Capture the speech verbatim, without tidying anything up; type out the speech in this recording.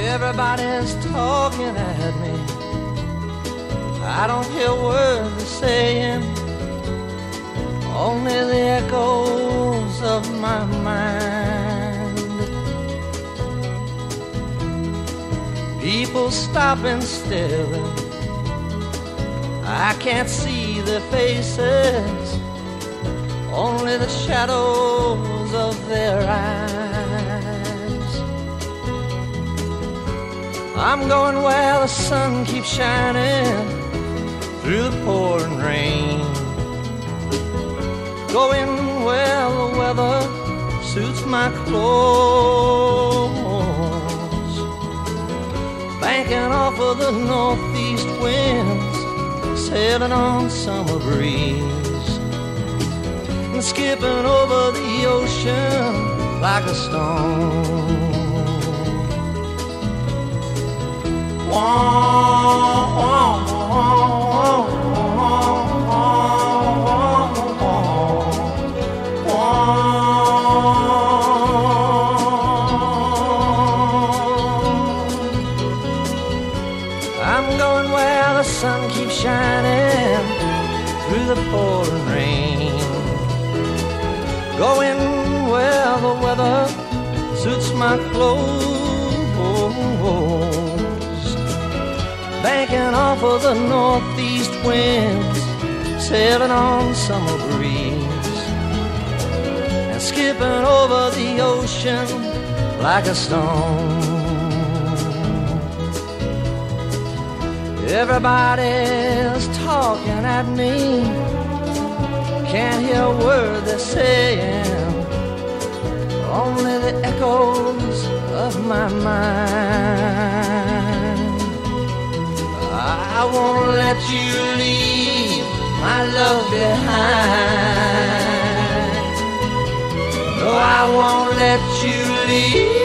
Everybody's talking at me. I don't hear words they're saying, only the echoes of my mind. People stopping still, I can't see their faces, only the shadows of their eyes. I'm going where the sun keeps shining through the pouring rain, going where the weather suits my clothes, banking off of the northeast winds, sailing on summer breeze, and skipping over the ocean like a stone. Wah, wah, wah, I'm going where the sun keeps shining through the pouring rain, going where the weather suits my clothes, banking off of the northeast winds, sailing on summer breeze, and skipping over the ocean like a stone. Everybody's talking at me, can't hear a word they're saying, only the echoes of my mind. I won't let you leave my love behind. No, I won't let you leave